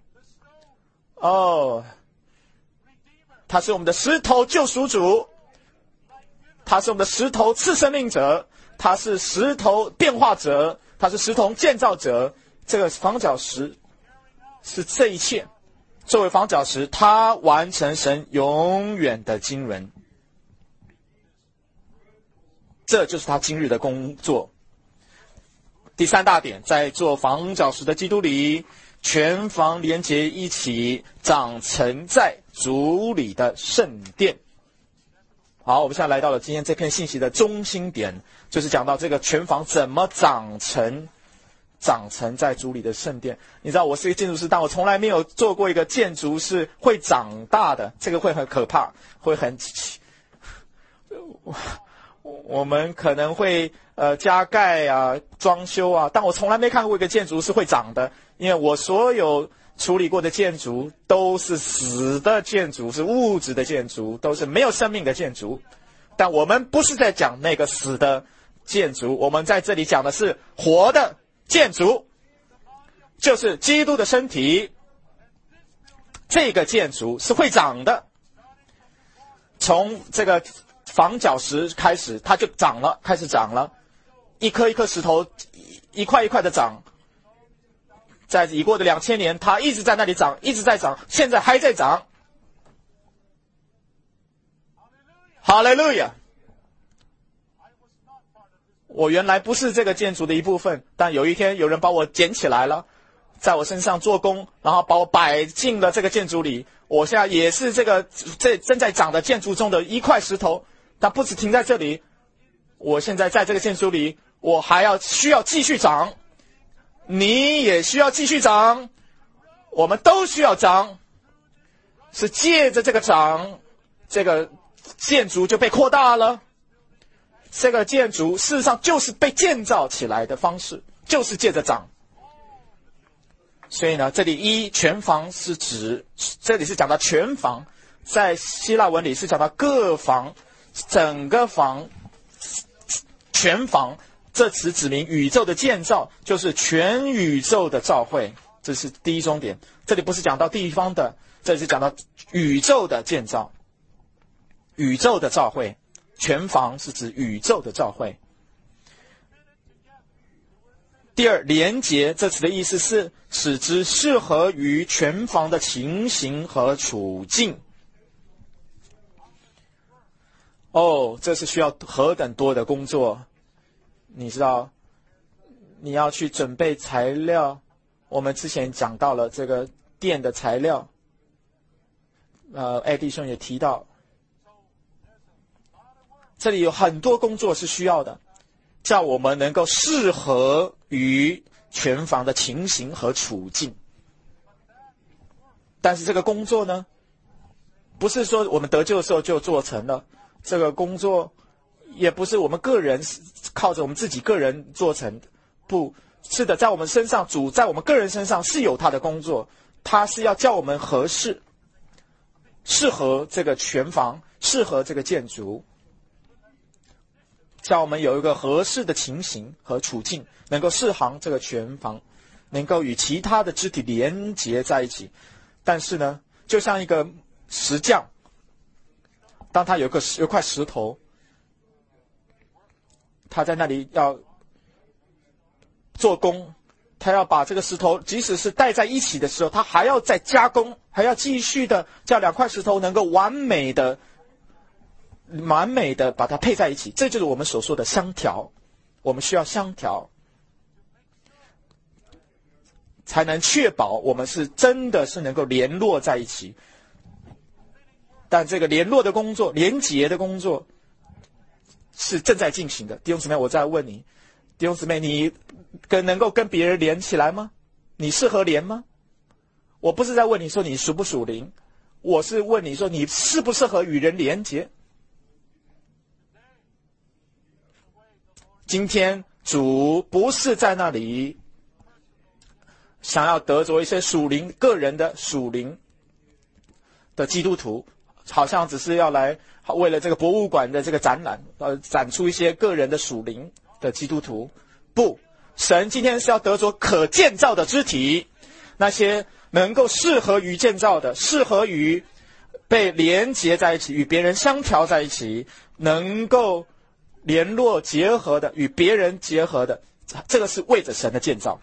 哦，他是我们的石头救赎主，他是我们的石头赐生命者，他是石头变化者，他是石头建造者。这个房角石是这一切，作为房角石，他完成神永远的经纶，这就是他今日的工作。第三大点，在做房角石的基督里，全房连结一起，长成在主里的圣殿。好，我们现在来到了今天这篇信息的中心点，就是讲到这个全房怎么长成长成在主里的圣殿。你知道我是一个建筑师，但我从来没有做过一个建筑是会长大的，这个会很可怕，会很我们可能会呃加盖啊装修啊，但我从来没看过一个建筑是会长的，因为我所有处理过的建筑都是死的建筑，是物质的建筑，都是没有生命的建筑。但我们不是在讲那个死的建筑，我们在这里讲的是活的建筑，就是基督的身体。这个建筑是会长的，从这个房角石开始，它就长了，开始长了，一颗一颗石头，一块一块的长。在已过的两千年，它一直在那里长，一直在长，现在还在长。哈利路亚！我原来不是这个建筑的一部分，但有一天有人把我捡起来了，在我身上做工，然后把我摆进了这个建筑里。我现在也是这个这正在长的建筑中的一块石头，但不止停在这里。我现在在这个建筑里，我还要需要继续长。你也需要继续长，我们都需要长，是借着这个长，这个建筑就被扩大了。这个建筑事实上就是被建造起来的方式，就是借着长。所以呢，这里一全房是指，这里是讲到全房，在希腊文里是讲到各房，整个房，全房。这词指明宇宙的建造，就是全宇宙的造会，这是第一重点。这里不是讲到地方的，这里是讲到宇宙的建造，宇宙的造会。全房是指宇宙的造会。第二，连结这词的意思是使之适合于全房的情形和处境。哦，这是需要何等多的工作。你知道，你要去准备材料，我们之前讲到了这个电的材料，呃，艾弟兄也提到，这里有很多工作是需要的，叫我们能够适合于全房的情形和处境。但是这个工作呢，不是说我们得救的时候就做成了，这个工作也不是我们个人靠着我们自己个人做成的，不是的，在我们身上，主在我们个人身上是有他的工作，他是要叫我们合适，适合这个全房，适合这个建筑，叫我们有一个合适的情形和处境，能够适航这个全房，能够与其他的肢体连结在一起。但是呢，就像一个石匠，当他有个有块石头，他在那里要做工，他要把这个石头即使是带在一起的时候，他还要再加工，还要继续的叫两块石头能够完美的完美的把它配在一起。这就是我们所说的相调，我们需要相调，才能确保我们是真的是能够联络在一起。但这个联络的工作，连结的工作是正在进行的。弟兄姊妹，我再问你，弟兄姊妹，你跟能够跟别人连起来吗？你适合连吗？我不是在问你说你属不属灵，我是问你说你适不适合与人连结。今天主不是在那里想要得着一些属灵个人的属灵的基督徒，好像只是要来为了这个博物馆的这个展览，呃，展出一些个人的属灵的基督徒。不， 神今天是要得着可建造的肢体，那些能够适合于建造的，适合于被连结在一起，与别人相调在一起，能够联络结合的，与别人结合的，这个是为着神的建造。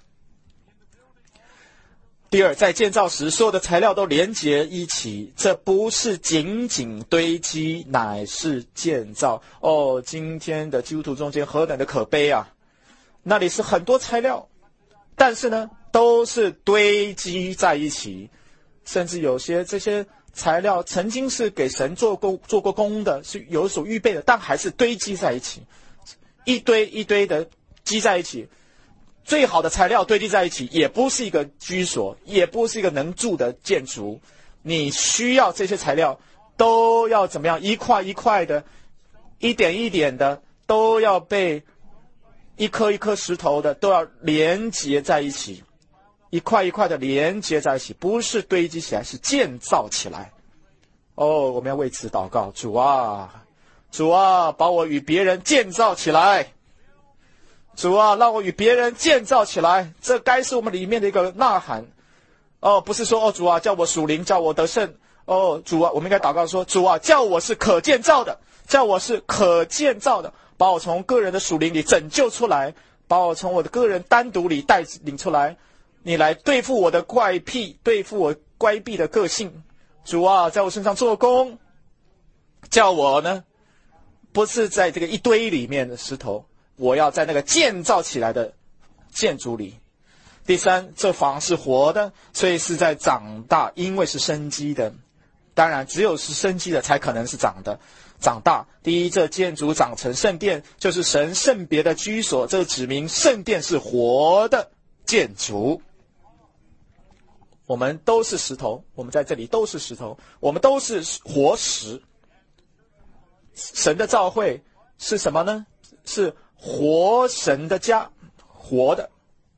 第二，在建造时，所有的材料都连结一起，这不是仅仅堆积，乃是建造。哦，今天的基督徒中间何等的可悲啊！那里是很多材料，但是呢，都是堆积在一起，甚至有些这些材料曾经是给神做过做过工的，是有所预备的，但还是堆积在一起，一堆一堆的积在一起。最好的材料堆积在一起，也不是一个居所，也不是一个能住的建筑。你需要这些材料，都要怎么样？一块一块的，一点一点的，都要被一颗一颗石头的都要连结在一起，一块一块的连结在一起，不是堆积起来，是建造起来。哦，我们要为此祷告，主啊，主啊，把我与别人建造起来。主啊，让我与别人建造起来，这该是我们里面的一个呐喊。哦，不是说哦，主啊，叫我属灵，叫我得胜。哦，主啊，我们应该祷告说，主啊，叫我是可建造的，叫我是可建造的，把我从个人的属灵里拯救出来，把我从我的个人单独里带领出来，你来对付我的怪癖，对付我乖僻的个性。主啊，在我身上做工，叫我呢，不是在这个一堆里面的石头，我要在那个建造起来的建筑里。第三，这房是活的，所以是在长大，因为是生机的。当然，只有是生机的才可能是长的长大。第一，这建筑长成圣殿，就是神圣别的居所，这指明圣殿是活的建筑。我们都是石头，我们在这里都是石头，我们都是活石。神的召会是什么呢？是活神的家，活的。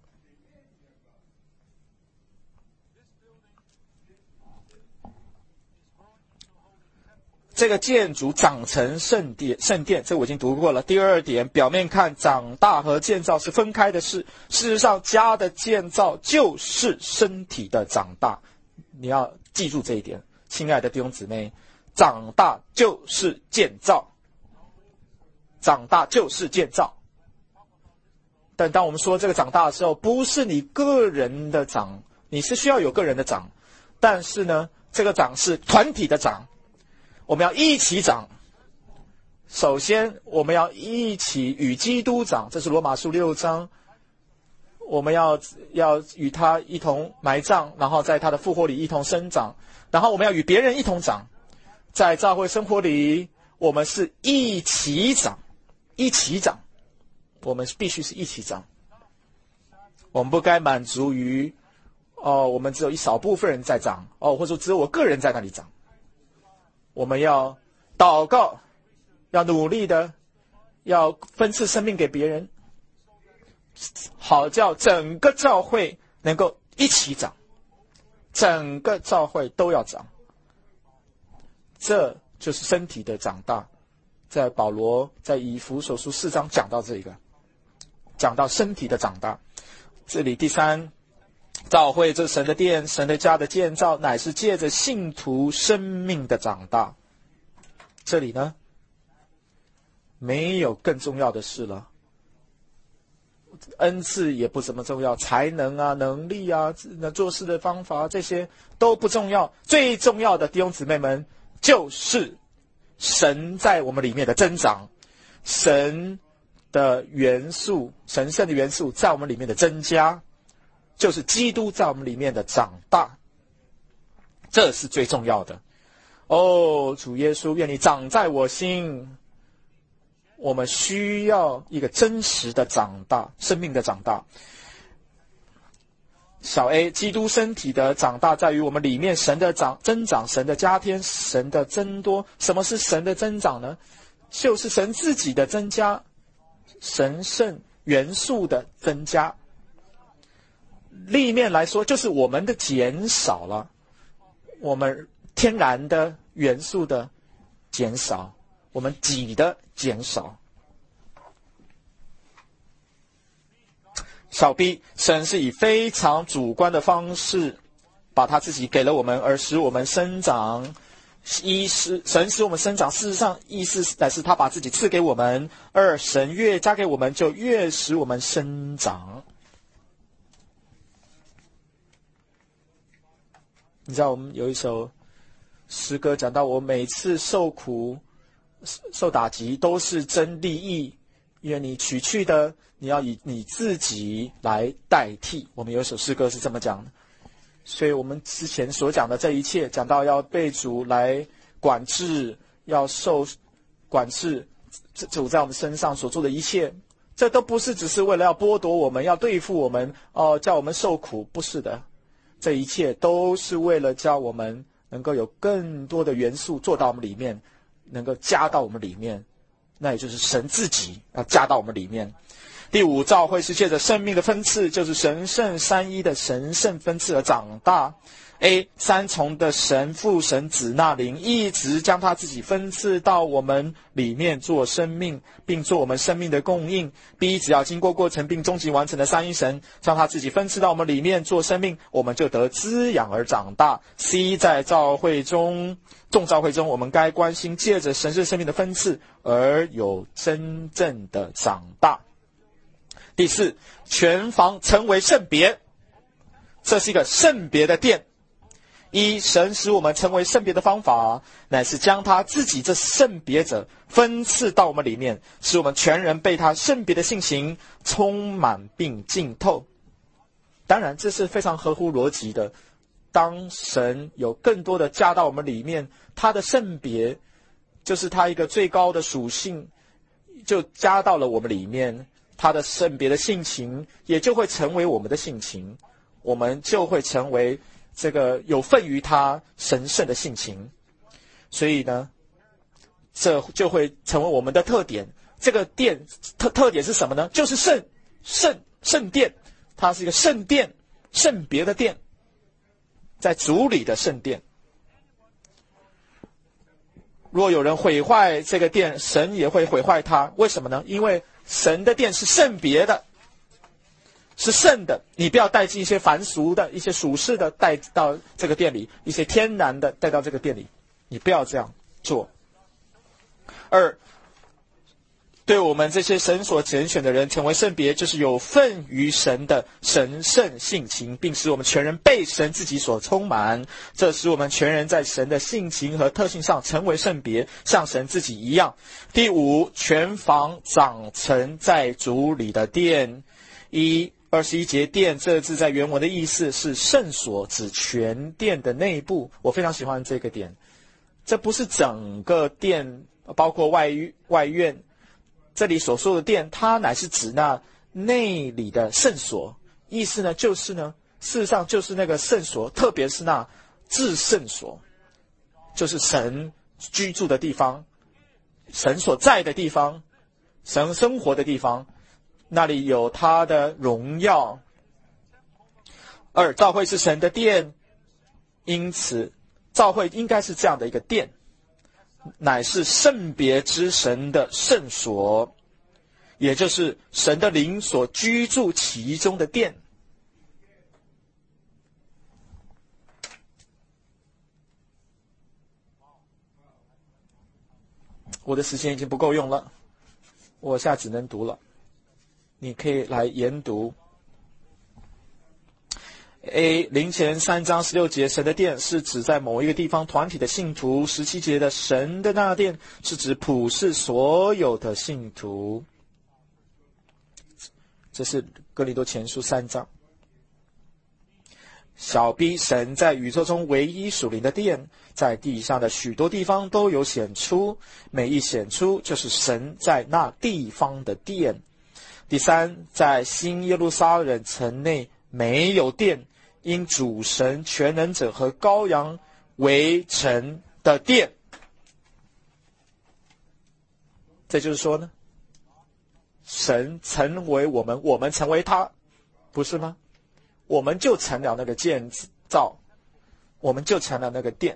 这个建筑长成圣殿，圣殿，这我已经读过了。第二点，表面看长大和建造是分开的事，事实上家的建造就是身体的长大。你要记住这一点，亲爱的弟兄姊妹，长大就是建造，长大就是建造。但当我们说这个长大的时候，不是你个人的长，你是需要有个人的长，但是呢，这个长是团体的长，我们要一起长。首先，我们要一起与基督长，这是罗马书六章。我们要要与他一同埋葬，然后在他的复活里一同生长，然后我们要与别人一同长。在教会生活里，我们是一起长，一起长。我们必须是一起长，我们不该满足于哦，我们只有一少部分人在长哦，或者说只有我个人在那里长。我们要祷告，要努力的，要分赐生命给别人，好叫整个教会能够一起长，整个教会都要长，这就是身体的长大。在保罗在以弗所书四章讲到这个。讲到身体的长大，这里第三，教会这神的殿，神的家的建造，乃是借着信徒生命的长大。这里呢，没有更重要的事了，恩赐也不怎么重要，才能啊、能力啊、做事的方法这些都不重要。最重要的弟兄姊妹们，就是神在我们里面的增长，神的元素，神圣的元素在我们里面的增加，就是基督在我们里面的长大，这是最重要的。哦，主耶稣，愿你长在我心。我们需要一个真实的长大，生命的长大。小 A， 基督身体的长大在于我们里面神的长增长，神的加添，神的增多。什么是神的增长呢？就是神自己的增加，神圣元素的增加。立面来说，就是我们的减少了，我们天然的元素的减少，我们己的减少。 小 b， 神是以非常主观的方式把他自己给了我们，而使我们生长。一是神使我们生长，事实上意思乃是他把自己赐给我们。二，神越加给我们，就越使我们生长。你知道我们有一首诗歌讲到，我每次受苦受打击都是真利益，因为你取去的你要以你自己来代替。我们有一首诗歌是这么讲的。所以我们之前所讲的这一切，讲到要被主来管制，要受管制，主在我们身上所做的一切，这都不是只是为了要剥夺我们，要对付我们，哦、呃，叫我们受苦，不是的。这一切都是为了叫我们能够有更多的元素做到我们里面，能够加到我们里面，那也就是神自己要加到我们里面。第五，教会是借着生命的分赐，就是神圣三一的神圣分赐而长大。A， 三重的神父神子那灵一直将他自己分赐到我们里面做生命，并做我们生命的供应。B， 只要经过过程并终极完成的三一神将他自己分赐到我们里面做生命，我们就得滋养而长大。C， 在教会中众教会中，我们该关心借着神圣生命的分赐而有真正的长大。第四，全房成为圣别，这是一个圣别的殿。一，神使我们成为圣别的方法，乃是将他自己这圣别者分赐到我们里面，使我们全人被他圣别的性情充满并浸透。当然，这是非常合乎逻辑的。当神有更多的加到我们里面，他的圣别就是他一个最高的属性，就加到了我们里面。他的圣别的性情也就会成为我们的性情，我们就会成为这个有份于他神圣的性情。所以呢，这就会成为我们的特点。这个殿特特点是什么呢？就是圣圣圣殿，它是一个圣殿，圣别的殿，在主里的圣殿。若有人毁坏这个殿，神也会毁坏它。为什么呢？因为神的殿是圣别的，是圣的，你不要带进一些凡俗的、一些属世的带到这个殿里，一些天然的带到这个殿里，你不要这样做。二，对我们这些神所拣选的人成为圣别，就是有份于神的神圣性情，并使我们全人被神自己所充满。这使我们全人在神的性情和特性上成为圣别，像神自己一样。第五，全房长成在主里的殿。一二十一节殿这字在原文的意思是圣所，指全殿的内部。我非常喜欢这个点，这不是整个殿，包括外外院。这里所说的殿，它乃是指那内里的圣所，意思呢就是呢，事实上就是那个圣所，特别是那至圣所，就是神居住的地方，神所在的地方，神生活的地方，那里有他的荣耀。二，教会是神的殿，因此教会应该是这样的一个殿，乃是圣别之神的圣所，也就是神的灵所居住其中的殿。我的时间已经不够用了，我现在只能读了，你可以来研读。A 林前三章十六节，神的殿是指在某一个地方团体的信徒。十七节的神的那殿是指普世所有的信徒。这是哥林多前书三章。小 B 神在宇宙中唯一属灵的殿，在地上的许多地方都有显出，每一显出就是神在那地方的殿。第三，在新耶路撒冷城内没有殿，因主神全能者和羔羊为城的殿。这就是说呢，神成为我们，我们成为他，不是吗？我们就成了那个建造，我们就成了那个殿。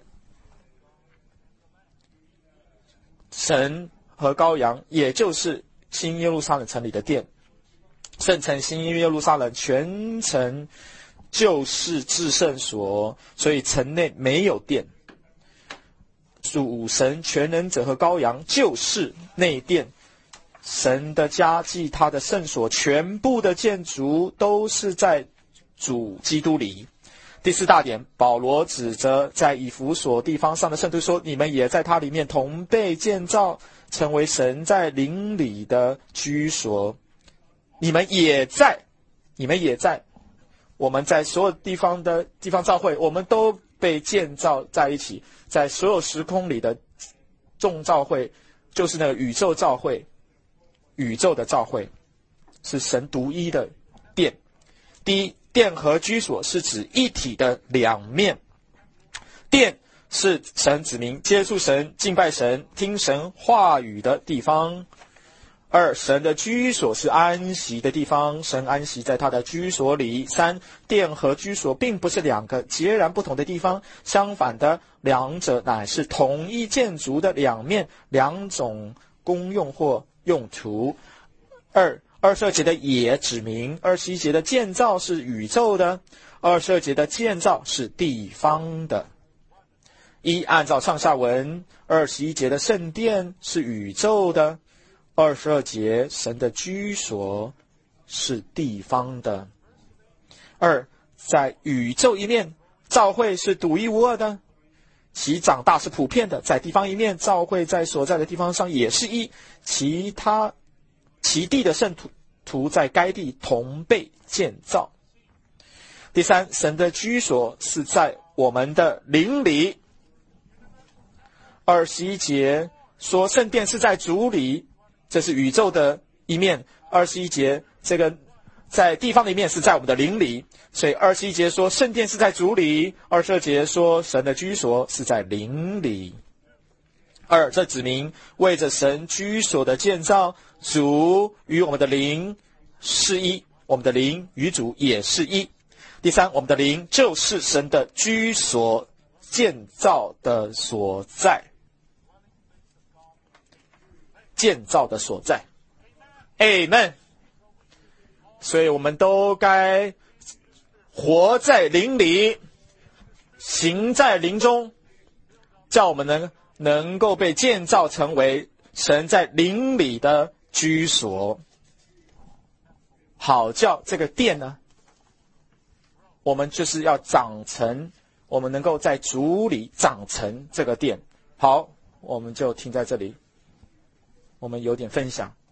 神和羔羊也就是新耶路撒冷城里的殿。 圣城新耶路撒冷全城就是至圣所，所以城内没有殿。主神全能者和羔羊就是内殿，神的家祭他的圣所，全部的建筑都是在主基督里。第四大点，保罗指着在以弗所地方上的圣徒说，你们也在他里面同被建造，成为神在灵里的居所。你们也在，你们也在，我们在所有地方的地方教会，我们都被建造在一起，在所有时空里的众教会，就是那个宇宙教会，宇宙的教会是神独一的殿。第一，殿和居所是指一体的两面。殿是神子民接触神、敬拜神、听神话语的地方。二，神的居所是安息的地方，神安息在他的居所里。三，殿和居所并不是两个截然不同的地方，相反的，两者乃是同一建筑的两面，两种功用或用途。二，二十二节的也指明二十一节的建造是宇宙的，二十二节的建造是地方的。一，按照上下文，二十一节的圣殿是宇宙的，二十二节神的居所是地方的。二，在宇宙一面，教会是独一无二的，其长大是普遍的；在地方一面，教会在所在的地方上也是一，其他其地的圣徒徒在该地同被建造。第三，神的居所是在我们的灵里。二十一节说圣殿是在主里，这是宇宙的一面。二十一节这个在地方的一面是在我们的灵里，所以二十一节说圣殿是在主里，二十二节说神的居所是在灵里。二，这指明为着神居所的建造，主与我们的灵是一，我们的灵与主也是一。第三，我们的灵就是神的居所建造的所在，建造的所在。 Amen。 所以我们都该活在灵里，行在灵中，叫我们能能够被建造成为神在灵里的居所，好叫这个殿呢，我们就是要长成，我们能够在主里长成这个殿。好，我们就停在这里，我们有点分享。